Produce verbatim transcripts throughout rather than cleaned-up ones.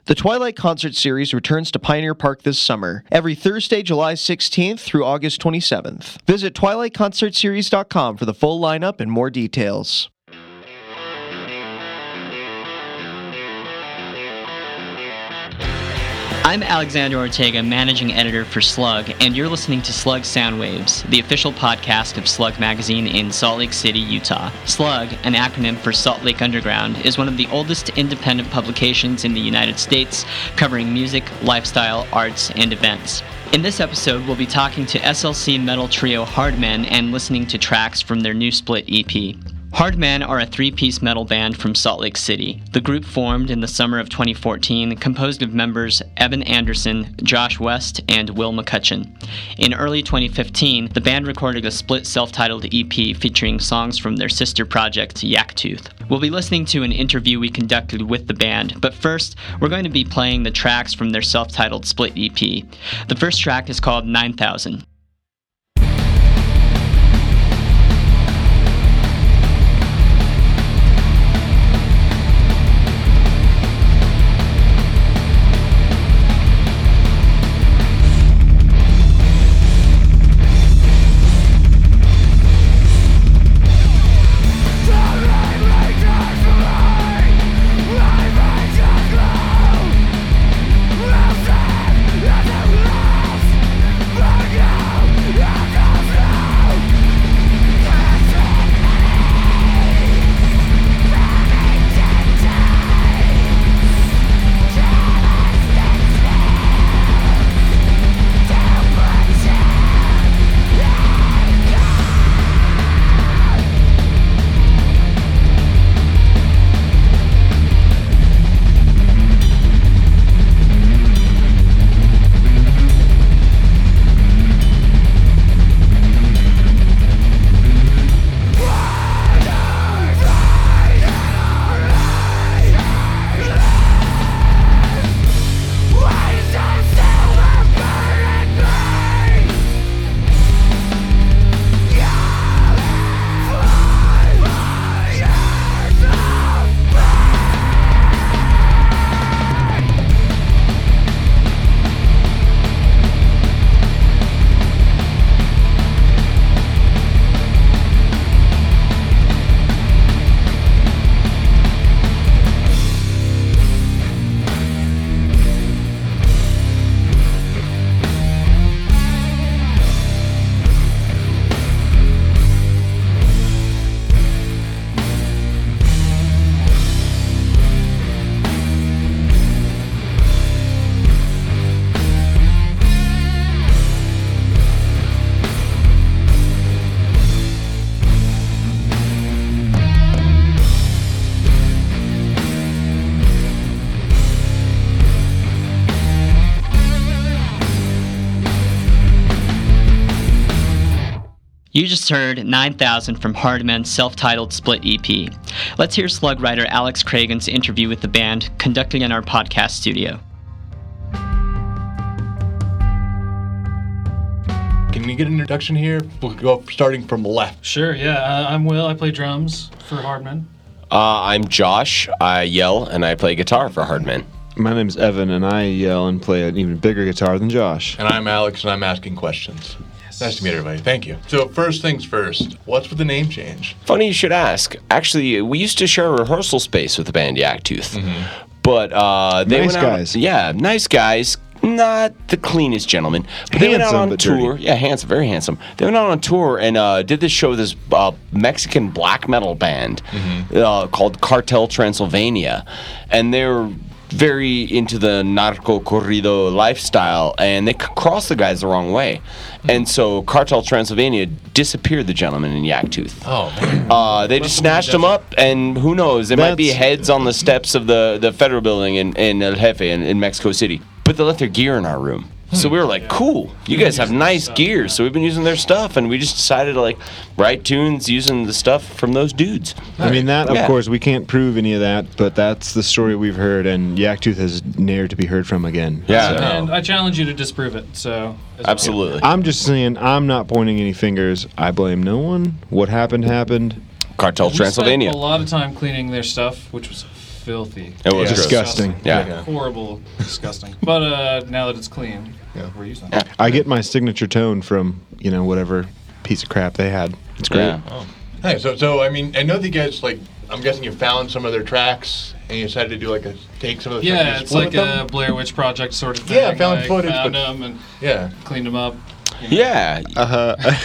The Twilight Concert Series returns to Pioneer Park this summer, every Thursday, July sixteenth through August twenty-seventh. Visit twilight concert series dot com for the full lineup and more details. I'm Alexander Ortega, managing editor for Slug, and you're listening to Slug Soundwaves, the official podcast of Slug Magazine in Salt Lake City, Utah. Slug, an acronym for Salt Lake Underground, is one of the oldest independent publications in the United States, covering music, lifestyle, arts, and events. In this episode, we'll be talking to S L C metal trio Hardmen and listening to tracks from their new split E P. Hardmen are a three-piece metal band from Salt Lake City. The group formed in the summer of twenty fourteen, composed of members Evan Anderson, Josh West, and Will McCutcheon. In early twenty fifteen, the band recorded a split self-titled E P featuring songs from their sister project, Yaktooth. We'll be listening to an interview we conducted with the band, but first, we're going to be playing the tracks from their self-titled split E P. The first track is called nine thousand. You just heard nine thousand from Hardmen's self-titled split E P. Let's hear Slug writer Alex Cragen's interview with the band, conducted in our podcast studio. Can you get an introduction here? We'll go starting from left. Sure, yeah. Uh, I'm Will. I play drums for Hardmen. Uh, I'm Josh. I yell and I play guitar for Hardmen. My name's Evan, and I yell and play an even bigger guitar than Josh. And I'm Alex, and I'm asking questions. Yes. Nice to meet everybody. Thank you. So first things first, what's with the name change? Funny you should ask. Actually, we used to share a rehearsal space with the band Yaktooth. Mm-hmm. But uh, they nice went out, guys. Yeah, nice guys. Not the cleanest gentlemen. But they handsome, went out on but tour. dirty. Yeah, handsome, very handsome. They went out on tour and uh, did this show with this uh, Mexican black metal band mm-hmm. uh, called Cartel Transylvania. And they're very into the narco corrido lifestyle, and they c- crossed the guys the wrong way. Mm-hmm. And so Cartel Transylvania disappeared the gentleman in Yaktooth. Oh, man. Uh, they just snatched them up, and who knows, there might be That's- heads on the steps of the, the federal building in, in El Jefe in, in Mexico City. But they left their gear in our room. So we were like, cool, you guys have nice gear. So we've been using their stuff, and we just decided to like write tunes using the stuff from those dudes. I mean, that, of Yeah. course, we can't prove any of that, but that's the story we've heard, and Yaktooth has ne'er to be heard from again. Yeah. So, And I challenge you to disprove it. So as well. Absolutely. I'm just saying, I'm not pointing any fingers. I blame no one. What happened, happened. Cartel We Transylvania. spent a lot of time cleaning their stuff, which was filthy. It was Yeah. gross. Disgusting. Yeah. Yeah. Horrible, disgusting. But uh, now that it's clean, we're using it. I get my signature tone from, you know, whatever piece of crap they had. It's great. Yeah. Hey, so so I mean, I know that you guys like. I'm guessing you found some of their tracks and you decided to do like a take some of the. Yeah, tracks, it's split like with a them? Blair Witch Project sort of thing. Yeah, found like, footage, Found but- them and Yeah. cleaned them up. you know. Yeah. Uh huh.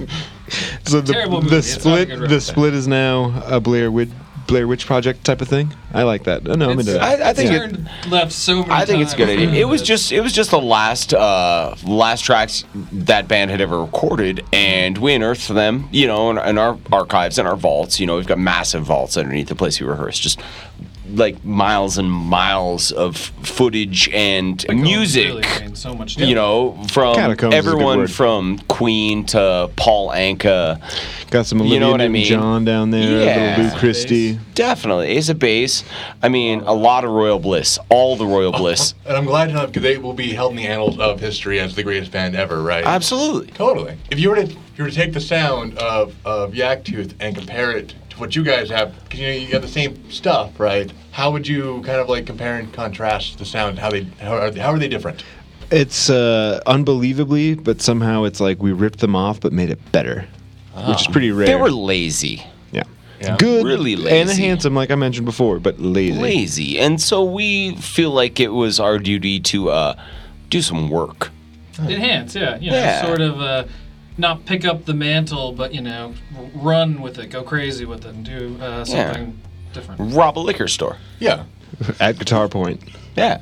So the, Terrible movie. the It's not a split good the reference. split is now a Blair Witch Blair Witch Project type of thing. I like that. Oh, no, I'm It's- into that. I- I think it- turned left so many I think it's a good times. idea. It was It's- just it was just the last uh, last tracks that band had ever recorded, and we unearthed them, you know, in, in our archives and our vaults. You know, we've got massive vaults underneath the place we rehearse, just like miles and miles of footage and like, oh, music. really, I mean, so much You know, from Catacombs is a good everyone word. from Queen to Paul Anka. Got some Olivia you know what I mean? Newton-John down there. Yeah. Little Lou Christie. Definitely. Ace of Base. I mean, a lot of Royal Bliss. All the Royal Bliss. And I'm glad to know because they will be held in the annals of history as the greatest band ever, right? Absolutely. Totally. If you were to if you were to take the sound of of Yaktooth and compare it to what you guys have, because you know you got the same stuff, right? How would you kind of like compare and contrast the sound? How they how are they, how are they different? It's uh, unbelievably, but somehow it's like we ripped them off but made it better, which is pretty rare. They were lazy. yeah. Yeah. Good Really and lazy. handsome, like I mentioned before, but lazy. Lazy. And so we feel like it was our duty to uh, do some work. Enhance, yeah. You know, Yeah. sort of uh, not pick up the mantle, but, you know, r- run with it, go crazy with it, and do uh, something different. Rob a liquor store. Yeah. At Guitar Point. Yeah.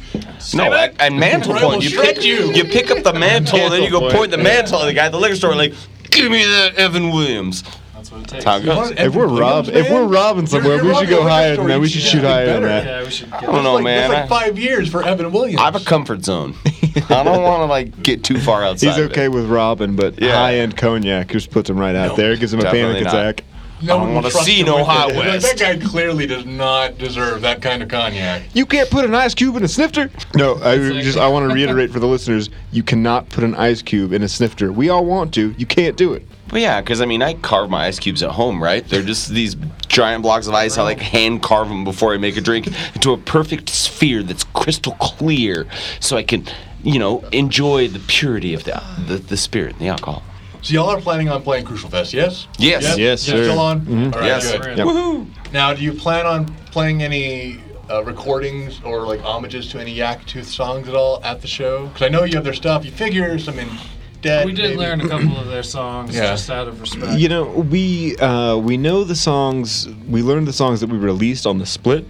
No, at, at mantle Right, we'll point, you shred pick, you. you pick up the mantle, and then you go Mantle point the mantle at the guy at the liquor store, and like, give me that Evan Williams. That's what it takes. How it goes. What, If we're Evan rob, Williams, if we're man? robbing somewhere, You're- we you're should go robbing a higher liquor than that. We store, should you shoot should higher get than better. that. Yeah, we should get I don't know, Like, man. That's like five years for Evan Williams. I have a comfort zone. I don't want to like get too far outside. He's okay of it. with robbing, but Yeah. high-end cognac just puts him right out No, there, gives him a definitely panic not. attack. No I don't one wanna would trust see him no with High it. Like, West. that guy clearly does not deserve that kind of cognac. You can't put an ice cube in a snifter. No, I like- just I want to reiterate for the listeners: you cannot put an ice cube in a snifter. We all want to. You can't do it. Well, yeah, because I mean, I carve my ice cubes at home, right? They're just these giant blocks of ice. I like hand carve them before I make a drink into a perfect sphere that's crystal clear, so I can, you know, enjoy the purity of the the, the spirit, the alcohol. So y'all are planning on playing Crucial Fest, yes? Yes. Yes, sir. Still on? All right, Yes. good. We're in. Yep. Woohoo! Now, do you plan on playing any uh, recordings or like homages to any Yaktooth songs at all at the show? Because I know you have their stuff. You figure some in dead. We did maybe. learn a couple of their songs Yeah. just out of respect. You know, we uh, we know the songs. We learned the songs that we released on the split,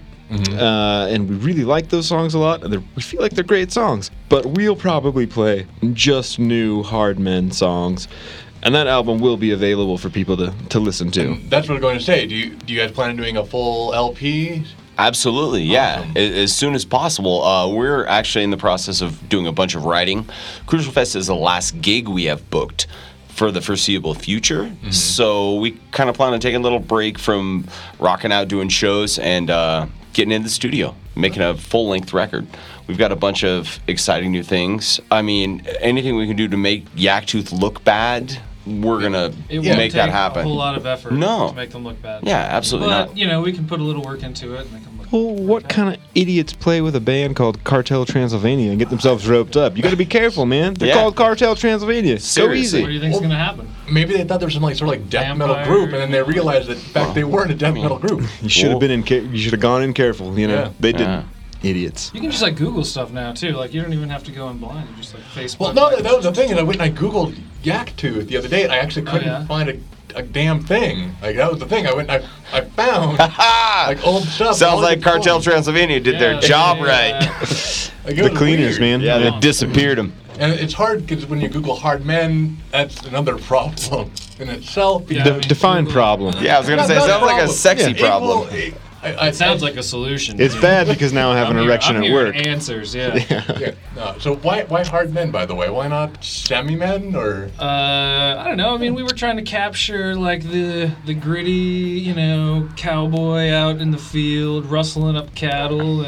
uh, and we really like those songs a lot. And they're- we feel like they're great songs. But we'll probably play just new Hard Men songs, and that album will be available for people to, to listen to. That's what I'm going to say. Do you do you guys plan on doing a full L P? Absolutely, yeah. Awesome. A- As soon as possible. Uh, we're actually in the process of doing a bunch of writing. Crucial Fest is the last gig we have booked for the foreseeable future. So we kind of plan on taking a little break from rocking out, doing shows, and uh, getting in the studio, making a full-length record. We've got a bunch of exciting new things. I mean, anything we can do to make Yaktooth look bad, we're gonna It Yeah. won't make take that happen. a whole lot of effort No. to make them look bad. Yeah, absolutely But, not. you know, we can put a little work into it and they can look Well, what kind of idiots play with a band called Cartel Transylvania and get themselves roped up? You got to be careful, man. They're Yeah. called Cartel Transylvania. Seriously. What do you think's going to happen? Maybe they thought there was some like sort of like death metal Vampire. group, and then they realized that in fact they weren't a death metal group. You should have been in. Ca- you should have gone in careful. You know, Yeah. they didn't. Yeah. Idiots. You can just like Google stuff now too. Like you don't even have to go in blind. You just like Facebook. Well, no, that, that was the thing. Is I went and I googled Yaktooth the other day. I actually Oh, couldn't yeah? find a, a damn thing. Like that was the thing. I went. And I I found like old stuff. Sounds all like the Cartel songs. Transylvania did their Yeah, job yeah, right. yeah. Like, it The was cleaners, weird. man. Yeah, Yeah. they disappeared them. And it's hard because when you Google hard men, that's another problem in itself. Yeah, De- I mean, define Google- problem. Yeah, I was gonna Not- say, it not a sounds like a problem. sexy Yeah. problem. It will- I, I, It sounds like a solution. It's bad because now I have an I'm here- erection I'm at hearing work. Answers, yeah. Yeah. No. So why why hard men, by the way? Why not semi men or? Uh, I don't know. I mean, we were trying to capture like the the gritty, you know, cowboy out in the field rustling up cattle and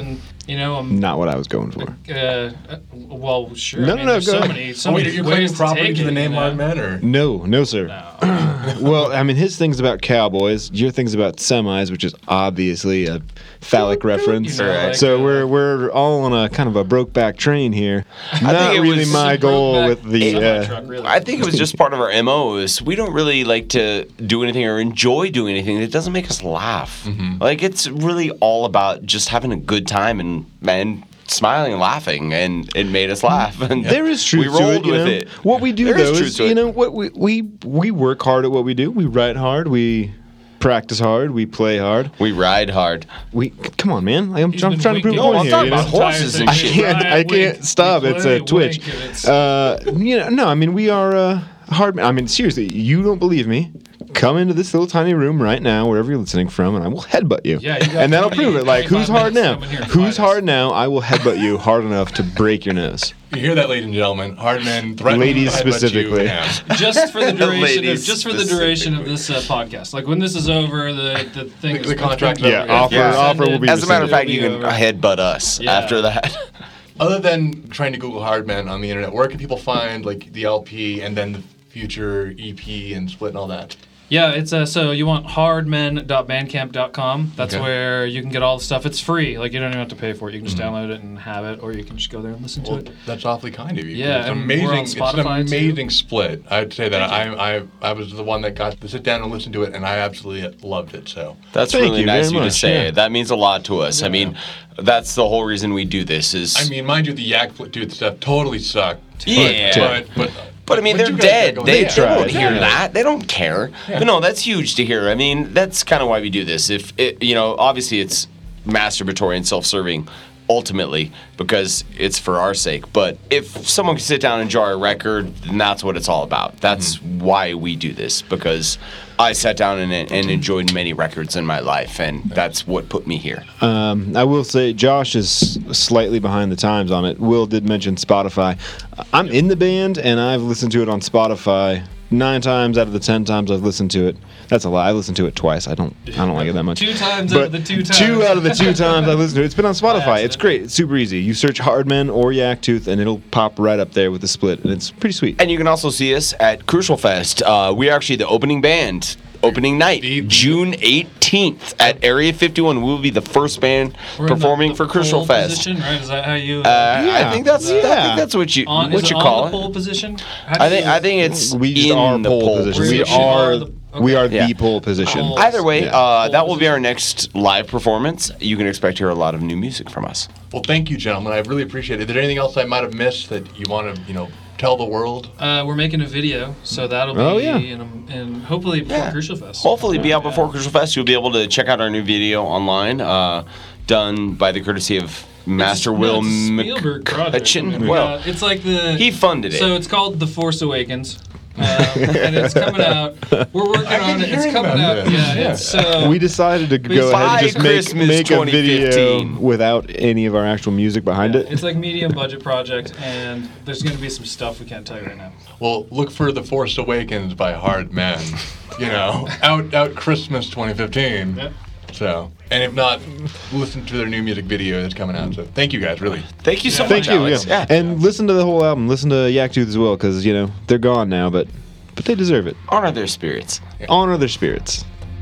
You know, um, Not what I was going for. uh, uh, well, sure. No, I mean, no, no, there's go so ahead. many, so Oh, wait, many you're ways claiming to property take to the it, name you know? Hard Men, or? No, no, sir. No. Well, I mean, his thing's about cowboys. Your thing's about semis, which is obviously a phallic reference. You know, like, so uh, we're we're all on a kind of a Brokeback train here. Not think it really was my Just a goal Brokeback with the. semi-truck, Uh, really. I think it was just part of our M O is we don't really like to do anything or enjoy doing anything that doesn't make us laugh. Like it's really all about just having a good time and and smiling and laughing, and it made us laugh. And there is truth we to rolled it. You with know? it. What we do There is though truth is, to you it. know, what we we we work hard at what we do. We write hard. We practice hard. We play hard. We ride hard. We come on, man. Like, I'm, He's I'm been trying to prove a winking. point No, I'm here. talking You know? about horses and I shit. can't. I Right, can't wink. stop. We It's play, a Twitch. wink, and it's- Uh, you know, no. I mean, we are uh, hard. I mean, seriously, you don't believe me? Come into this little tiny room right now, wherever you're listening from, and I will headbutt you. Yeah, you got and that'll twenty, prove it. Like, who's twenty-five hard minutes now? to come in here and Who's fight us. hard now? I will headbutt you hard enough to break your nose. You hear that, ladies and gentlemen? Hard Men threatening Ladies to headbutt you specifically. now. just for the duration of Ladies just for the duration of this uh, podcast. Like when this is over, the the thing The- is the contract is Yeah, over. offer- Yeah. offer will be As a matter of rescinded. fact, you can It'll be headbutt us Yeah. after that. Other than trying to Google Hard Men on the internet, where can people find like the L P and then the future E P and split and all that? Yeah, it's uh, so you want hardmen dot bandcamp dot com. That's Okay. where you can get all the stuff. It's free. Like you don't even have to pay for it. You can just download it and have it, or you can just go there and listen Well, to it. that's awfully kind of you. Yeah, it's and amazing. we're on It's an Spotify, too. amazing split. I'd say that I, I I was the one that got to sit down and listen to it, and I absolutely loved it. So That's Thank really you nice very of you to much, say. yeah. That means a lot to us. I mean, that's the whole reason we do this. Is I mean, mind you, the Yak Tooth stuff totally sucked. Yeah. but but, But I mean, what they're you guys got dead. going- They, Yeah. they won't tried. hear Yeah. that. They don't care. Yeah. But no, that's huge to hear. I mean, that's kind of why we do this. If it, you know, obviously it's masturbatory and self-serving, ultimately because it's for our sake. But if someone can sit down and jar a record, then that's what it's all about. That's Mm-hmm. why we do this, because I sat down and, and enjoyed many records in my life, and that's what put me here. Um, I will say Josh is slightly behind the times on it. Will did mention Spotify. I'm in the band, and I've listened to it on Spotify nine times out of the ten times I've listened to it. That's a lie. I listened to it twice. I don't. I don't like it that much. Two times out But of the two times. Two out of the two times I listened to it. It's been on Spotify. It's accident. great. It's super easy. You search Hardmen or Yaktooth, and it'll pop right up there with the split, and it's pretty sweet. And you can also see us at Crucial Fest. Uh, we're actually the opening band. Opening night, The- the- June eighteenth at Area fifty-one. We'll be the first band We're in the- performing the for Crucial pole Fest. Position, right? Is that how you? Uh, Yeah. I think that's I Yeah. think that's what you on, what is you it call on the it. pole position? How do I think you- I think it's we just in are the pole, pole position. We position. are. You are the- We are okay. the pole position. Pole. Either way, Yeah. uh, Pole that will be position. our next live performance. You can expect to hear a lot of new music from us. Well, thank you, gentlemen. I really appreciate it. Is there anything else I might have missed that you want to, you know, tell the world? Uh, we're making a video, so that'll be Oh, yeah. in, a, in hopefully before Yeah. Crucial Fest. Hopefully, be out before Crucial Fest. You'll be able to check out our new video online, uh, done by the courtesy of Master It's- Will no, it's a Spielberg project. McCutcheon. We Well, got- it's like the he funded it. So it's called The Force Awakens, um, and it's coming out. We're working I've on been it. It's hearing coming about out. this. Yeah, Yeah. it's uh, We decided to go By ahead and just make, Christmas make a video twenty fifteen. without any of our actual music behind yeah, it. it's like medium budget project, and there's going to be some stuff we can't tell you right now. Well, look for The Force Awakens by Hard Men. You know, out out Christmas twenty fifteen. Yep. So, and if not, listen to their new music video that's coming out. So, thank you guys, really. Thank you so Yeah. much, Thank you. Alex. Yeah. And listen to the whole album. Listen to Yaktooth as well, because you know they're gone now, but but they deserve it. Honor their spirits. Honor their spirits.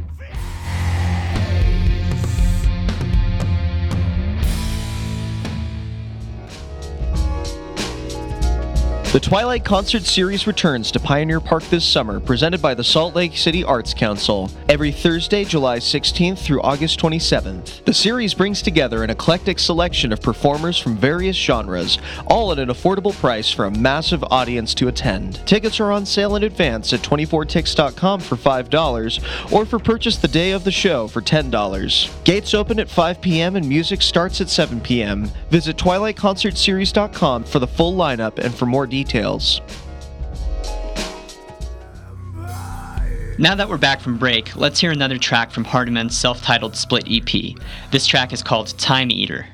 The Twilight Concert Series returns to Pioneer Park this summer, presented by the Salt Lake City Arts Council, every Thursday, July sixteenth through August twenty-seventh. The series brings together an eclectic selection of performers from various genres, all at an affordable price for a massive audience to attend. Tickets are on sale in advance at twenty-four tix dot com for five dollars, or for purchase the day of the show for ten dollars. Gates open at five p.m. and music starts at seven p.m. Visit twilight concert series dot com for the full lineup and for more details. Now that we're back from break, let's hear another track from Hardiman's self-titled split E P. This track is called Time Eater.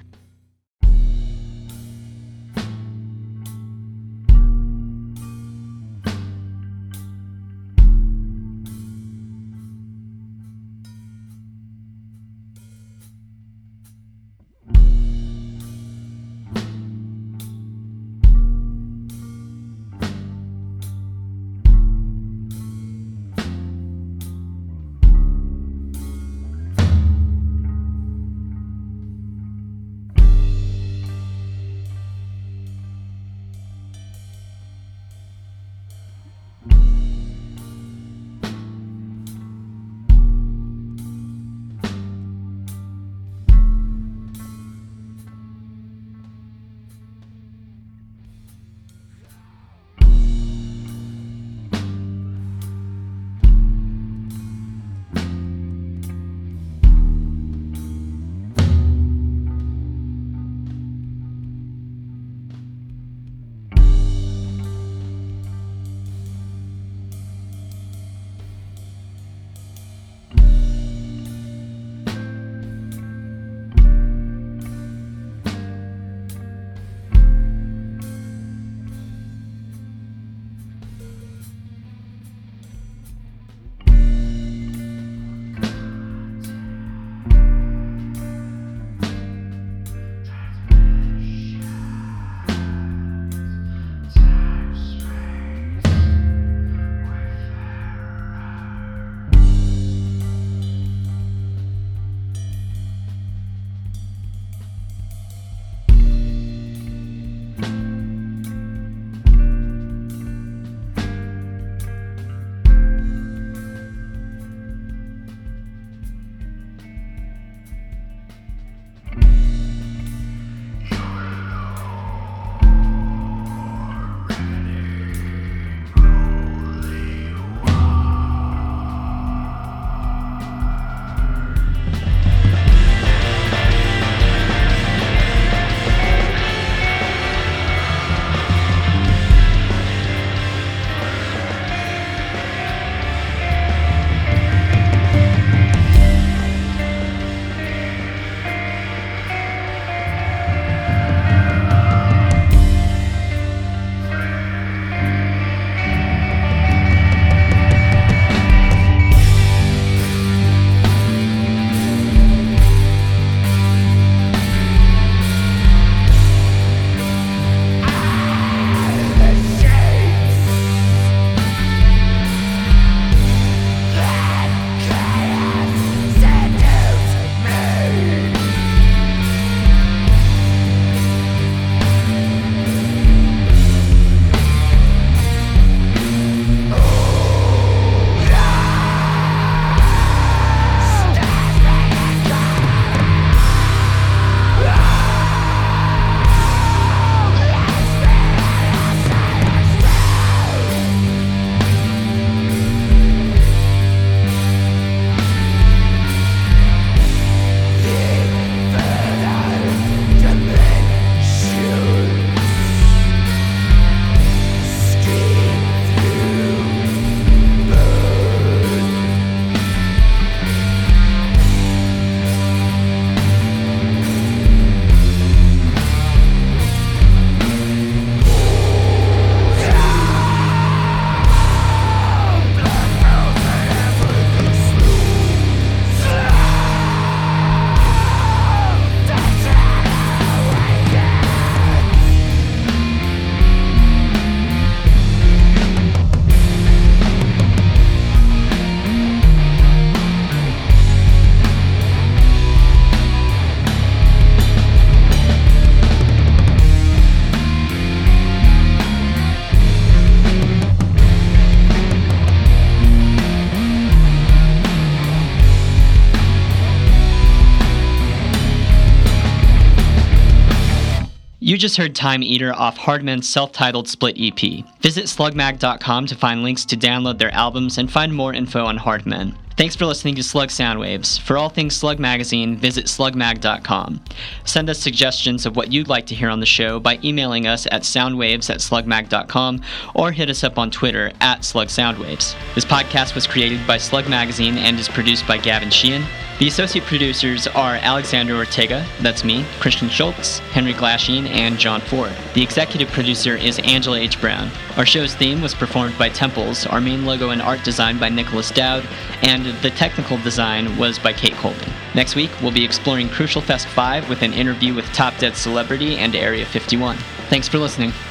just heard Time Eater off Hardman's self-titled split E P. Visit slug mag dot com to find links to download their albums and find more info on Hardman. Thanks for listening to Slug Soundwaves. For all things Slug Magazine, visit slug mag dot com. Send us suggestions of what you'd like to hear on the show by emailing us at soundwaves at slug mag dot com or hit us up on Twitter at Slug Soundwaves. This podcast was created by Slug Magazine and is produced by Gavin Sheehan. The associate producers are Alexander Ortega, that's me, Christian Schultz, Henry Glasheen, and John Ford. The executive producer is Angela H. Brown. Our show's theme was performed by Temples, our main logo and art design by Nicholas Dowd, and the technical design was by Kate Colby. Next week, we'll be exploring Crucial Fest five with an interview with Top Dead Celebrity and Area fifty-one. Thanks for listening.